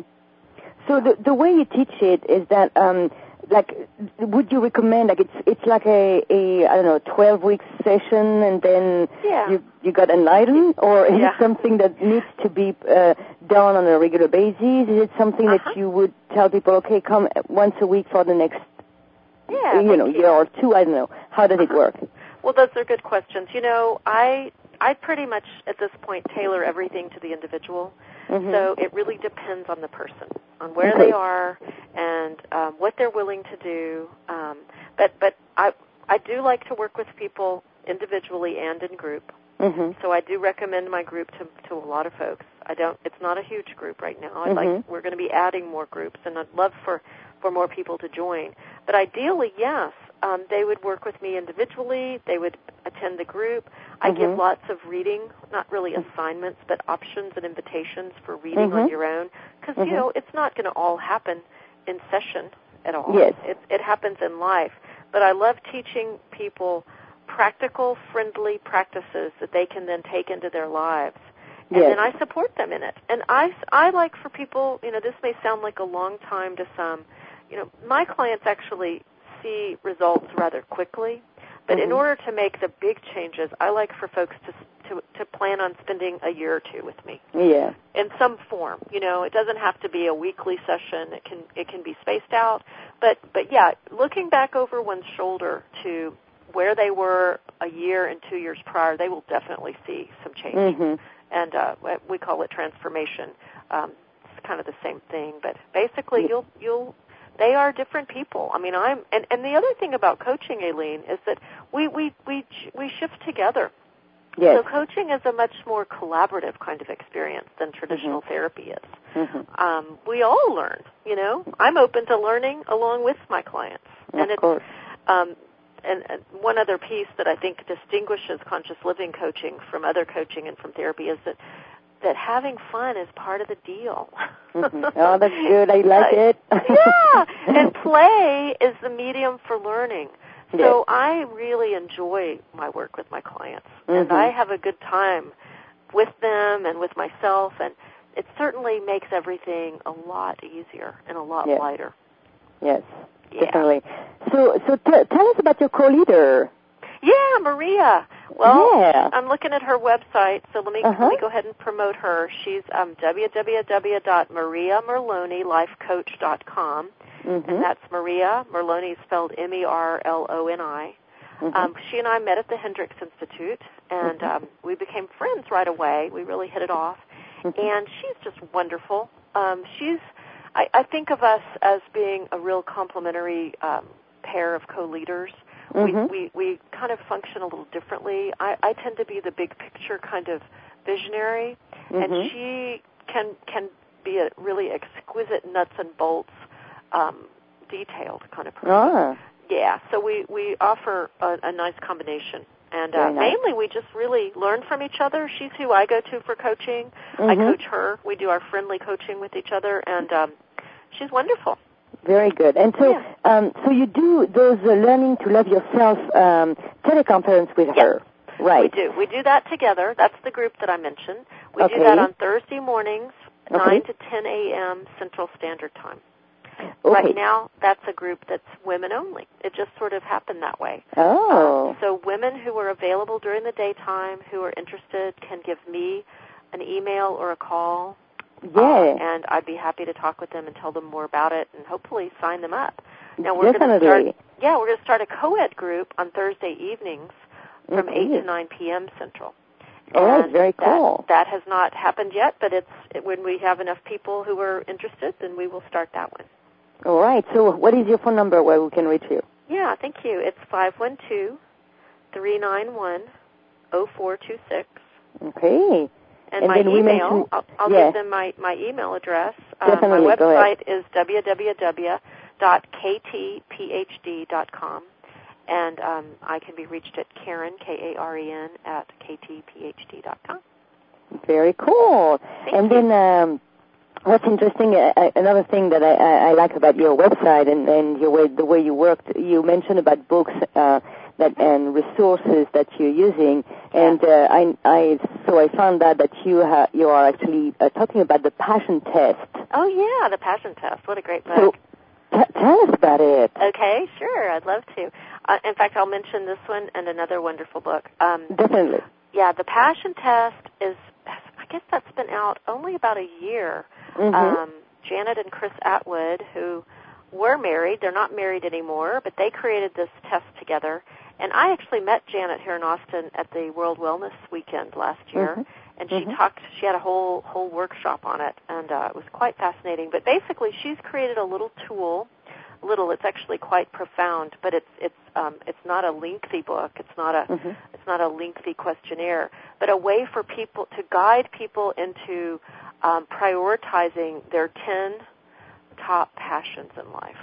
So the the way you teach it is that, um, like, would you recommend, like, it's it's like a, a I don't know, twelve week session and then yeah. you you got enlightened, or is yeah. it something that needs to be uh, done on a regular basis? Is it something uh-huh. that you would tell people, okay, come once a week for the next, yeah, you know, you. year or two? I don't know. How does uh-huh. it work? Well, those are good questions. You know, I I pretty much at this point tailor everything to the individual. Mm-hmm. So it really depends on the person, on where okay. they are, and um, what they're willing to do. Um, but but I I do like to work with people individually and in group. Mm-hmm. So I do recommend my group to to a lot of folks. I don't. It's not a huge group right now. I'd mm-hmm. like we're going to be adding more groups, and I'd love for, for more people to join. But ideally, yes, um, they would work with me individually. They would attend the group. I mm-hmm. give lots of reading, not really assignments, but options and invitations for reading mm-hmm. on your own. Because, mm-hmm. you know, it's not going to all happen in session at all. Yes. It, it happens in life. But I love teaching people practical, friendly practices that they can then take into their lives. And yes. then I support them in it. And I, I like for people, you know, this may sound like a long time to some, you know, my clients actually see results rather quickly. But mm-hmm. in order to make the big changes, I like for folks to, to to plan on spending a year or two with me. Yeah. In some form. You know, it doesn't have to be a weekly session. It can it can be spaced out. But but yeah, looking back over one's shoulder to where they were a year and two years prior, they will definitely see some change. Mm-hmm. And uh, we call it transformation. Um, it's kind of the same thing, but basically, you'll you'll. They are different people. I mean, I'm, and, and the other thing about coaching, Aileen, is that we we we we shift together. Yes. So coaching is a much more collaborative kind of experience than traditional mm-hmm. therapy is. Mm-hmm. Um, we all learn. You know, I'm open to learning along with my clients, and of it's. course. Um, And, and one other piece that I think distinguishes conscious living coaching from other coaching and from therapy is that that having fun is part of the deal. Mm-hmm. Oh, that's good. I like it. Yeah, and play is the medium for learning. So yes. I really enjoy my work with my clients, mm-hmm. and I have a good time with them and with myself, and it certainly makes everything a lot easier and a lot yes. lighter. Yes. Yeah. Definitely. So, so t- tell us about your co-leader. Yeah, Maria. Well, yeah. I'm looking at her website, so let me uh-huh. let me go ahead and promote her. She's um, w w w dot maria merloni life coach dot com, mm-hmm. and that's Maria Merloni spelled M E R L O N I. Mm-hmm. Um, she and I met at the Hendricks Institute, and mm-hmm. um, we became friends right away. We really hit it off, mm-hmm. and she's just wonderful. Um, she's I, I think of us as being a real complementary um, pair of co-leaders. Mm-hmm. We, we we kind of function a little differently. I, I tend to be the big picture kind of visionary, mm-hmm. and she can can be a really exquisite nuts and bolts, um, detailed kind of person. Ah. Yeah, so we, we offer a, a nice combination. And uh, nice. mainly we just really learn from each other. She's who I go to for coaching. Mm-hmm. I coach her. We do our friendly coaching with each other, and um, she's wonderful. Very good. And so yeah. um, so you do those uh, Learning to Love Yourself um, teleconference with yeah. her, right? We do. We do that together. That's the group that I mentioned. We okay. do that on Thursday mornings, okay. nine to ten a.m. Central Standard Time. Okay. Right now, that's a group that's women only. It just sort of happened that way. Oh. Um, so women who are available during the daytime who are interested can give me an email or a call. Yeah. Uh, and I'd be happy to talk with them and tell them more about it and hopefully sign them up. Now we're Definitely. Gonna start, yeah, we're going to start a co-ed group on Thursday evenings from mm-hmm. eight to nine p.m. Central. All right, very cool. That, that has not happened yet, but it's it, when we have enough people who are interested, then we will start that one. All right. So what is your phone number where we can reach you? Yeah, thank you. It's five one two, three nine one, zero four two six. Okay. And, and my then we email, mentioned, I'll, I'll yes. give them my, my email address. Um, Definitely, my go ahead. website is w w w dot k t p h d dot com, and um, I can be reached at Karen, K A R E N, at k t p h d dot com. Very cool. Thank and you. then um, what's interesting, uh, another thing that I, I, I like about your website and, and your way, the way you worked, you mentioned about books uh, that and resources that you're using, and uh, I, I so I found out that you ha- you are actually uh, talking about the passion test. Oh yeah, the Passion Test. What a great book. So t- tell us about it. Okay, sure. I'd love to. Uh, in fact, I'll mention this one and another wonderful book. Um, Definitely. Yeah, the Passion Test is, I guess that's been out only about a year. Mm-hmm. Um, Janet and Chris Atwood, who were married, they're not married anymore, but they created this test together. And I actually met Janet here in Austin at the World Wellness Weekend last year, Mm-hmm. and she Mm-hmm. talked. She had a whole whole workshop on it, and uh, it was quite fascinating. But basically, she's created a little tool. Little, it's actually quite profound, but it's it's um, it's not a lengthy book. It's not a Mm-hmm. it's not a lengthy questionnaire, but a way for people to guide people into um, prioritizing their ten top passions in life.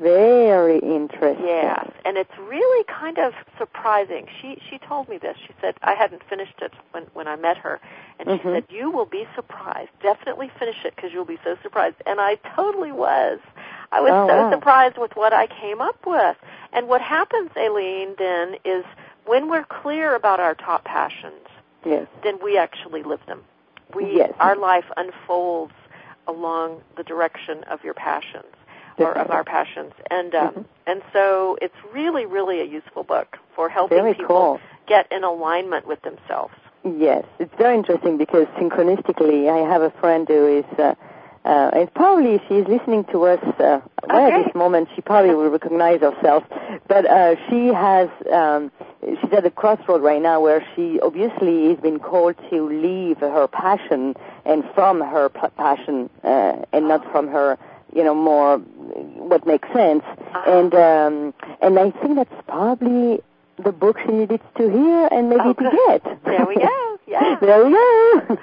Very interesting. Yes, and it's really kind of surprising. She she told me this. She said, I hadn't finished it when, when I met her, and Mm-hmm. she said, you will be surprised. Definitely finish it because you'll be so surprised. And I totally was. I was Oh, so wow. surprised with what I came up with. And what happens, Aileen, then, is when we're clear about our top passions, Yes. then we actually live them. We, Yes. Our life unfolds along the direction of your passions, or of Definitely. our passions. And um, Mhm. and so it's really, really a useful book for helping Very people cool. get in alignment with themselves. Yes, it's very interesting because synchronistically, I have a friend who is, uh, uh, and probably she's listening to us uh, right Okay. at this moment. She probably will recognize herself, but uh, she has, um, she's at a crossroad right now where she obviously has been called to leave her passion and from her p- passion, uh, and not from her, you know, more what makes sense. Uh-huh. And um, and I think that's probably the book she needed to hear and maybe Oh, to good. get. There we go. Yeah. There we go.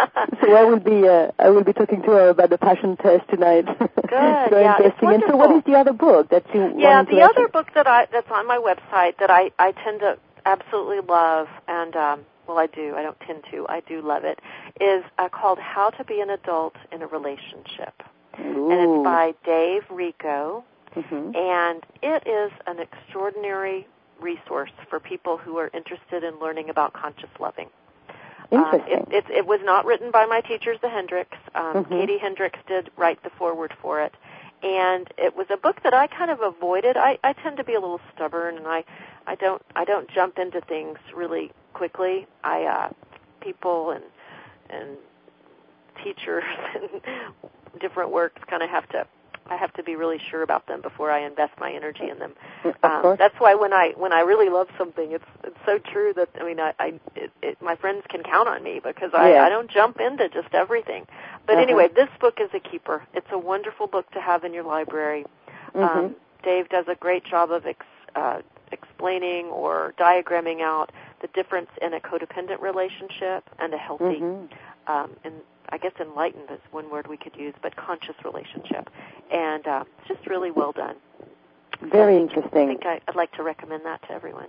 So I will be uh, I will be talking to her about the passion test tonight. Good. Very Yeah, it's interesting. And so, what wonderful. is the other book that you Yeah, wanted to the other mention? book that I that's on my website that I, I tend to absolutely love, and um, well, I do. I don't tend to. I do love it. Is uh, called How to Be an Adult in a Relationship, Ooh. and it's by Dave Rico, Mm-hmm. and it is an extraordinary resource for people who are interested in learning about conscious loving. Interesting. Um, it, it, it was not written by my teachers, the Hendricks. Um, Mhm. Katie Hendricks did write the foreword for it. And it was a book that I kind of avoided. I, I tend to be a little stubborn, and I, I don't I don't jump into things really quickly. I uh, people and and teachers and different works kind of have to I have to be really sure about them before I invest my energy in them. Of Um, course. that's why when I when I really love something, it's it's so true that I mean I, I it, it, my friends can count on me because I, Yeah. I don't jump into just everything. But Uh-huh. anyway, this book is a keeper. It's a wonderful book to have in your library. Mhm. Um, Dave does a great job of ex, uh, explaining or diagramming out the difference in a codependent relationship and a healthy, Mhm. um, and I guess enlightened is one word we could use, but conscious relationship. And uh, it's just really well done. Very I interesting. think I, I'd like to recommend that to everyone.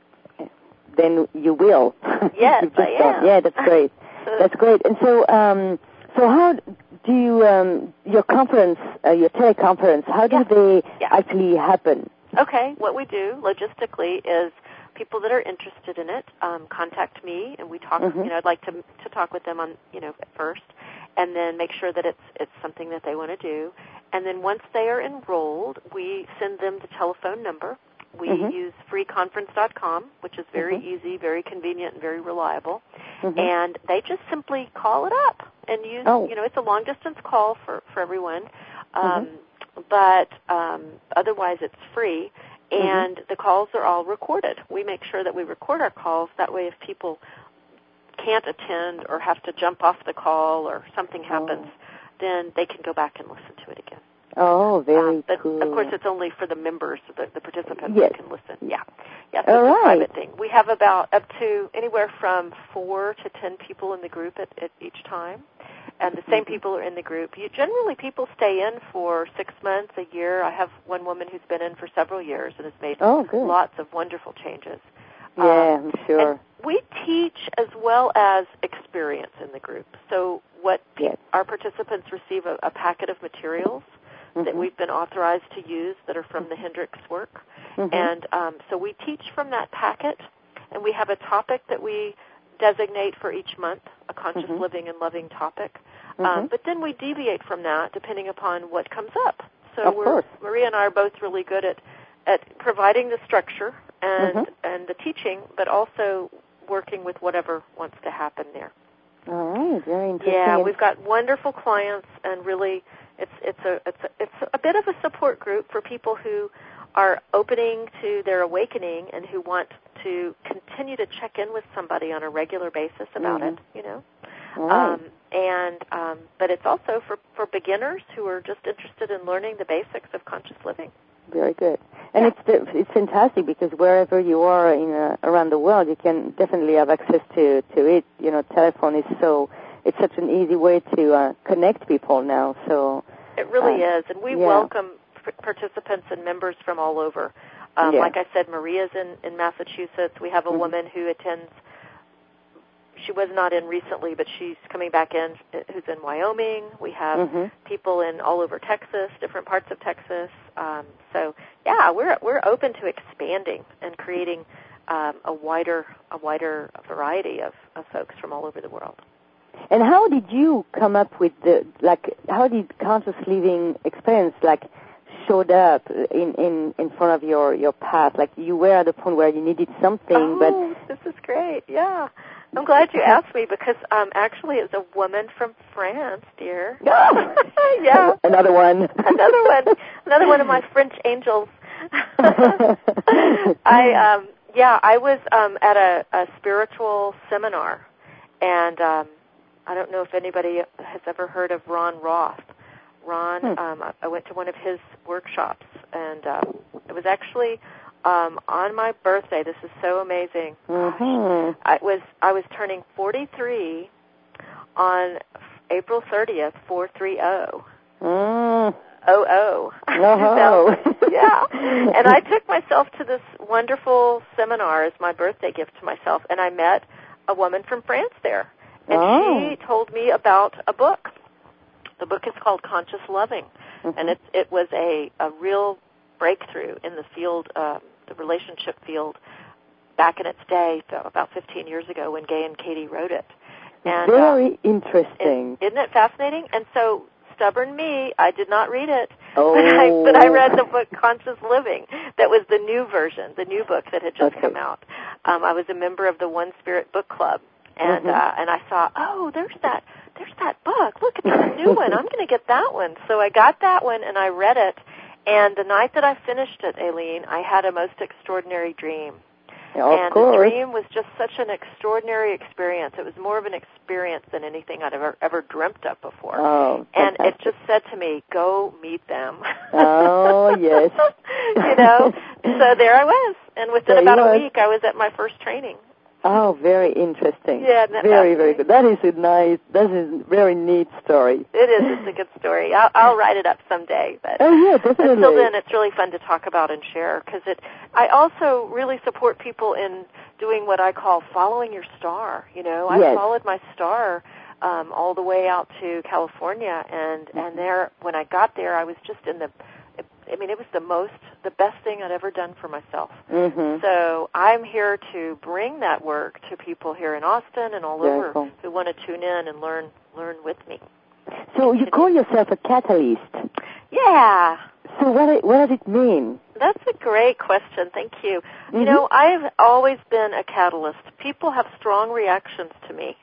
Then you will. Yes, You've just I done. am. Yeah, that's great. That's great. And so, um, so how do you um, your conference, uh, your teleconference? How do Yeah. they Yeah. actually happen? Okay, what we do logistically is people that are interested in it um, contact me, and we talk. Mhm. You know, I'd like to to talk with them on you know at first, and then make sure that it's it's something that they want to do. And then once they are enrolled, we send them the telephone number. We Mhm. use free conference dot com, which is very Mhm. easy, very convenient, and very reliable. Mhm. And they just simply call it up and use. Oh. You know, it's a long distance call for for everyone. Um, But um, otherwise, it's free, and the calls are all recorded. We make sure that we record our calls. That way, if people can't attend or have to jump off the call or something happens, then they can go back and listen to it again. Oh, very um, but cool. of course, it's only for the members, the, the participants Yes. who can listen. Yeah, Yeah, so All it's right. a private thing. We have about up to anywhere from four to ten people in the group at, at each time, and the same people are in the group. You, generally, people stay in for six months, a year. I have one woman who's been in for several years and has made Oh, good. lots of wonderful changes. Yeah, Um, I'm sure. And we teach as well as experience in the group. So what pe- Yes. our participants receive a, a packet of materials Mm-hmm. that we've been authorized to use that are from the Hendricks work. Mm-hmm. And um, so we teach from that packet, and we have a topic that we designate for each month, a conscious Mhm. living and loving topic. Mhm. Um, but then we deviate from that depending upon what comes up. So Of we're, course. Maria and I are both really good at, at providing the structure and, Mhm. and the teaching, but also working with whatever wants to happen there. All right, very interesting. Yeah, And- we've got wonderful clients, and really, it's it's a it's a, it's a bit of a support group for people who are opening to their awakening and who want to continue to check in with somebody on a regular basis about Mhm. it. You know, All right. um, and um, but it's also for for beginners who are just interested in learning the basics of conscious living. Very good. And Yeah. it's it's fantastic because wherever you are in uh, around the world, you can definitely have access to, to it. You know, telephone is so it's such an easy way to uh, connect people now. So It really uh, is, and we yeah. welcome p- participants and members from all over. Um, Yeah. Like I said, Maria's in, in Massachusetts. We have a Mhm. woman who attends. She was not in recently, but she's coming back in, who's in Wyoming. We have Mhm. people in all over Texas, different parts of Texas. Um, so, yeah, we're we're open to expanding and creating um, a wider a wider variety of, of folks from all over the world. And how did you come up with the like? How did conscious living experience like showed up in, in, in front of your, your path? Like you were at a point where you needed something, oh, but this is great. Yeah, I'm glad you asked me because um, actually it's a woman from France, dear. Yeah, another one, another one, another one of my French angels. I um, yeah, I was um, at a, a spiritual seminar, and um, I don't know if anybody has ever heard of Ron Roth. Ron, Hmm. um, I went to one of his workshops, and um, it was actually um, on my birthday. This is so amazing. Mm-hmm. Gosh, I was I was turning forty-three on April thirtieth, four three zero. Mm. Oh oh. Oh. Yeah. And I took myself to this wonderful seminar as my birthday gift to myself, and I met a woman from France there, and Oh. she told me about a book. The book is called Conscious Loving, Mm-hmm. and it's, it was a, a real breakthrough in the field, um, the relationship field, back in its day, so about fifteen years ago when Gay and Katie wrote it. And, Very uh, interesting. Isn't it fascinating? And so, stubborn me, I did not read it, Oh. but, I, but I read the book Conscious Living. That was the new version, the new book that had just Okay. come out. Um, I was a member of the One Spirit Book Club, and Mhm. uh, and I saw, oh, there's that. There's that book. Look, it's a new one. I'm going to get that one. So I got that one, and I read it. And the night that I finished it, Aileen, I had a most extraordinary dream. Yeah, of and course. the dream was just such an extraordinary experience. It was more of an experience than anything I'd ever ever dreamt of before. Oh, and fantastic. it just said to me, go meet them. Oh, yes. You know? So there I was. And within There about you a was. week, I was at my first training. Oh, very interesting. Yeah, isn't that very, very fascinating? good. That is a nice, that is a very neat story. It is. It's a good story. I'll, I'll write it up someday. But Oh, yeah, definitely. until then, it's really fun to talk about and share because it. I also really support people in doing what I call following your star. You know, I Yes. followed my star um, all the way out to California, and Mm-hmm. and there, when I got there, I was just in the. I mean, it was the most, the best thing I'd ever done for myself. Mm-hmm. So I'm here to bring that work to people here in Austin and all Very over cool. who want to tune in and learn learn with me. So you call yourself a catalyst. Yeah, So what, what does it mean? that's a great question. Thank you. Mm-hmm. You know, I've always been a catalyst. People have strong reactions to me.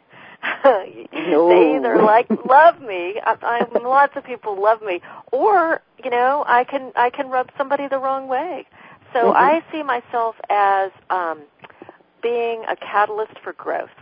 No. They either like love me. I, I, lots of people love me, or you know, I can I can rub somebody the wrong way. So Mm-hmm. I see myself as um, being a catalyst for growth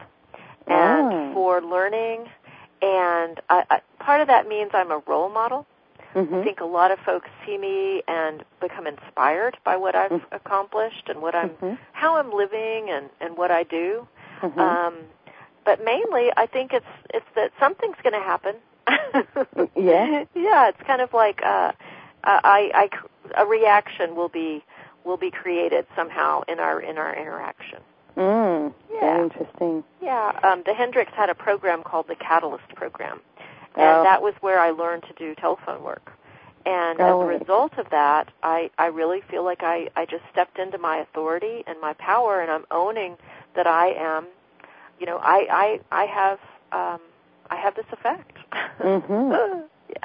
and Ah. for learning, and I, I, part of that means I'm a role model. Mm-hmm. I think a lot of folks see me and become inspired by what I've mm-hmm. accomplished and what I'm, mm-hmm. how I'm living and, and what I do. Mm-hmm. Um, but mainly, I think it's it's that something's going to happen. Yeah. Yeah, it's kind of like uh, I, I, a reaction will be will be created somehow in our in our interaction. Mm, yeah. Very interesting. Yeah, um, the Hendricks had a program called the Catalyst Program, and oh. that was where I learned to do telephone work. And oh, as a result of that, I, I really feel like I, I just stepped into my authority and my power, and I'm owning that I am, you know, I I, I have um, I have this effect. Mm-hmm.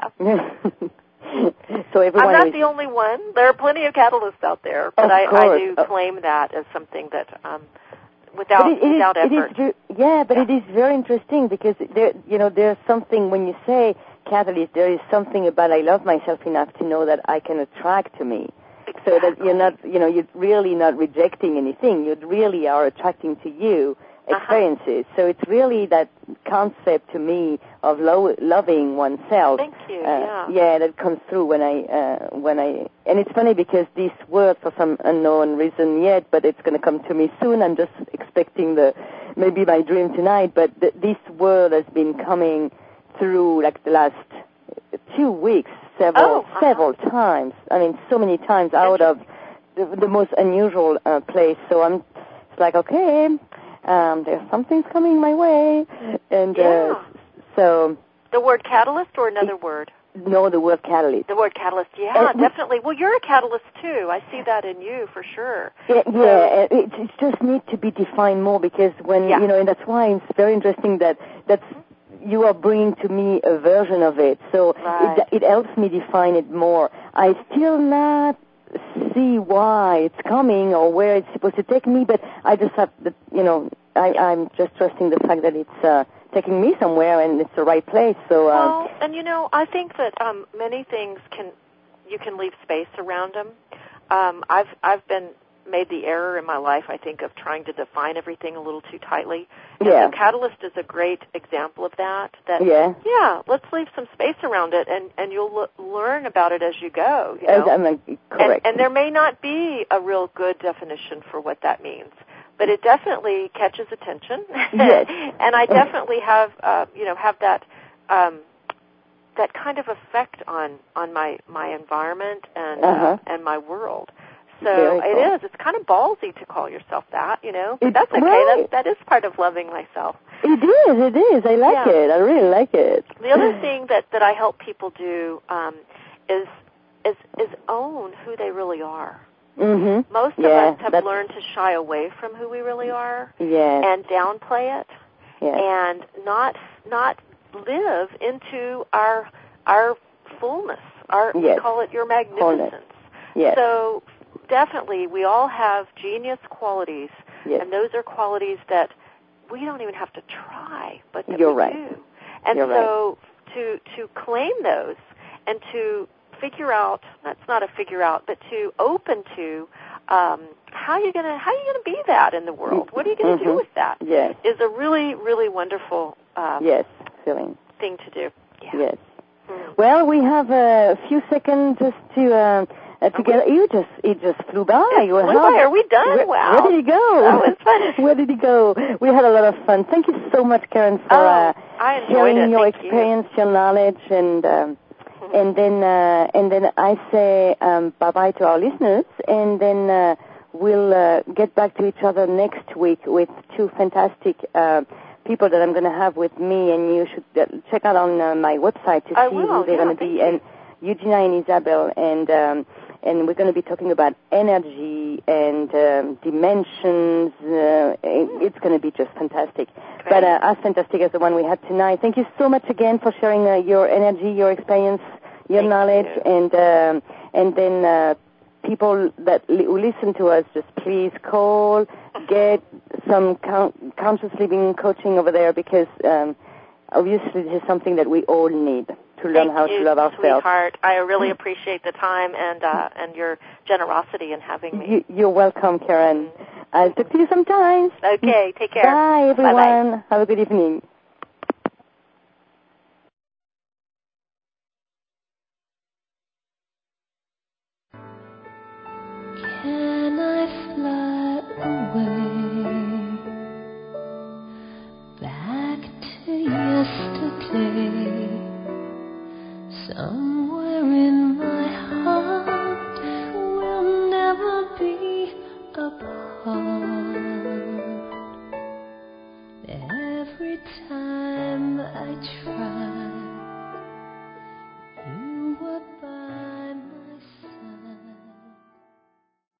Yeah. So everyone I'm not is... the only one. There are plenty of catalysts out there, but of I, I do oh. claim that as something that, um, without it, it without is, effort. It is, yeah, but yeah. it is very interesting because there, you know, there's something when you say catalyst, there is something about I love myself enough to know that I can attract to me. Exactly. So that you're not, you know, you're really not rejecting anything. You really are attracting to you experiences. Uh-huh. So it's really that concept to me of lo- loving oneself. Thank you. Uh, yeah. Yeah, that comes through when I uh, when I and it's funny because this word for some unknown reason yet, but it's going to come to me soon. I'm just expecting the maybe my dream tonight. But th- this word has been coming through like the last two weeks, several oh, uh-huh. several times. I mean, so many times out of the, the most unusual uh, place. So I'm it's like okay. Um, there's something's coming my way, and yeah. uh, so the word catalyst or another it, word? No, the word catalyst. The word catalyst, yeah, and definitely. Well, you're a catalyst too. I see that in you for sure. Yeah, so, yeah. It, it just needs to be defined more because when yeah. you know, and that's why it's very interesting that that's you are bringing to me a version of it. So right. it it helps me define it more. I still not see why it's coming or where it's supposed to take me, but I just have the, you know, I, I'm just trusting the fact that it's uh, taking me somewhere and it's the right place. So, um, well, and you know, I think that um, many things can you can leave space around them. Um, I've I've been made the error in my life, I think, of trying to define everything a little too tightly. And yeah. so Catalyst is a great example of that. That yeah. yeah, let's leave some space around it, and, and you'll l- learn about it as you go. You know? As, I'm, uh, correct. And, and there may not be a real good definition for what that means, but it definitely catches attention. Yes. And I definitely have, uh, you know, have that um, that kind of effect on, on my, my environment and uh-huh. uh, and my world. So Very it cool. is. It's kind of ballsy to call yourself that, you know. But it, that's okay. right. That that is part of loving myself. It is. It is. I like yeah. it. I really like it. The other thing that, that I help people do um, is is is own who they really are. Mm-hmm. Most yeah, of us have learned to shy away from who we really are yes. and downplay it yes. and not not live into our our fullness. Our yes. we call it your magnificence. Yes. So definitely we all have genius qualities, yes. and those are qualities that we don't even have to try, but that You're we right. do. And You're so right. to to claim those and to figure out, that's not a figure out, but to open to um, how you're gonna how you gonna be that in the world. What are you gonna mm-hmm. do with that? Yes. Is a really really wonderful um, yes feeling thing to do. Yeah. Yes. Mm. Well, we have a few seconds just to. Uh, Uh, together, you just it just flew by. It flew by. Are we done? Where, wow. Where did he go? That was fun. Where did he go? We had a lot of fun. Thank you so much, Karen, for oh, uh, I enjoyed sharing it. your Thank experience, you. your knowledge, and um, mm-hmm. and then uh, and then I say um, bye bye to our listeners, and then uh, we'll uh, get back to each other next week with two fantastic. Uh, people that I'm going to have with me, and you should uh, check out on uh, my website to I see will. who they're yeah, going to be. you. And Eugenia and Isabel, and um, and we're going to be talking about energy and um, dimensions. Uh, it, it's going to be just fantastic. Great. But uh, as fantastic as the one we had tonight. Thank you so much again for sharing uh, your energy, your experience, your Thank knowledge, you. and um, and then. Uh, People that li- who listen to us, just please call, get some con- conscious living coaching over there because um, obviously this is something that we all need to learn Thank how you, to love ourselves. Sweetheart. I really appreciate the time and uh, and your generosity in having me. You, you're welcome, Karen. I'll talk to you sometimes. Okay, take care. Bye, everyone. Bye-bye. Have a good evening.